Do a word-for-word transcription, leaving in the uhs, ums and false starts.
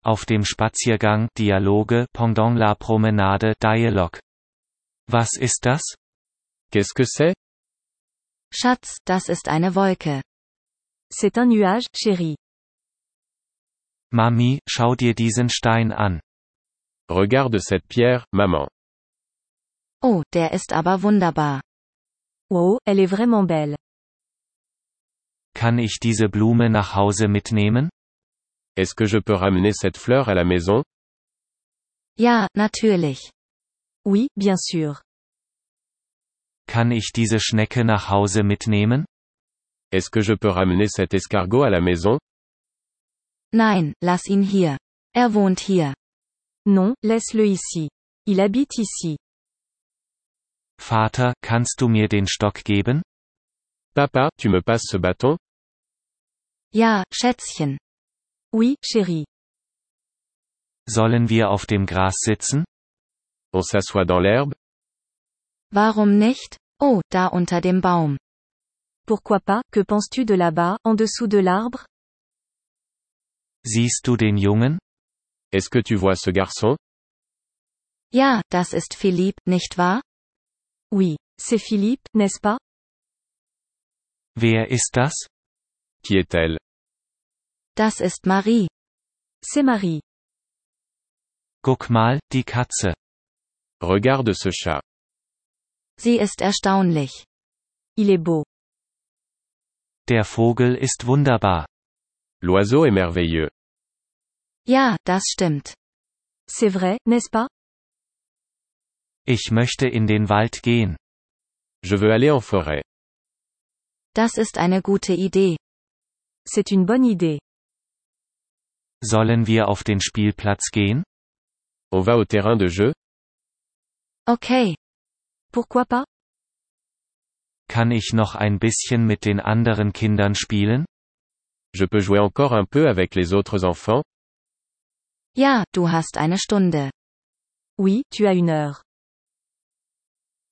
auf dem Spaziergang, Dialoge, pendant la promenade, Dialogue. Was ist das? Qu'est-ce que c'est? Schatz, das ist eine Wolke. C'est un nuage, chérie. Mami, schau dir diesen Stein an. Regarde cette pierre, maman. Oh, der ist aber wunderbar. Oh, elle est vraiment belle. Kann ich diese Blume nach Hause mitnehmen? Est-ce que je peux ramener cette fleur à la maison? Ja, natürlich. Oui, bien sûr. Kann ich diese Schnecke nach Hause mitnehmen? Est-ce que je peux ramener cet escargot à la maison? Nein, lass ihn hier. Er wohnt hier. Non, laisse-le ici. Il habite ici. Vater, kannst du mir den Stock geben? Papa, tu me passes ce bâton? Ja, Schätzchen. Oui, chérie. Sollen wir auf dem Gras sitzen? On s'assoit dans l'herbe? Warum nicht? Oh, da unter dem Baum. Pourquoi pas, que penses-tu de là-bas, en dessous de l'arbre? Siehst du den Jungen? Est-ce que tu vois ce garçon? Ja, das ist Philippe, nicht wahr? Oui, c'est Philippe, n'est-ce pas? Wer ist das? Qui est-elle? Das ist Marie. C'est Marie. Guck mal, die Katze. Regarde ce chat. Sie ist erstaunlich. Il est beau. Der Vogel ist wunderbar. L'oiseau est merveilleux. Ja, das stimmt. C'est vrai, n'est-ce pas? Ich möchte in den Wald gehen. Je veux aller en forêt. Das ist eine gute Idee. C'est une bonne idée. Sollen wir auf den Spielplatz gehen? On va au terrain de jeu? Okay. Pourquoi pas? Kann ich noch ein bisschen mit den anderen Kindern spielen? Je peux jouer encore un peu avec les autres enfants? Ja, du hast eine Stunde. Oui, tu as une heure.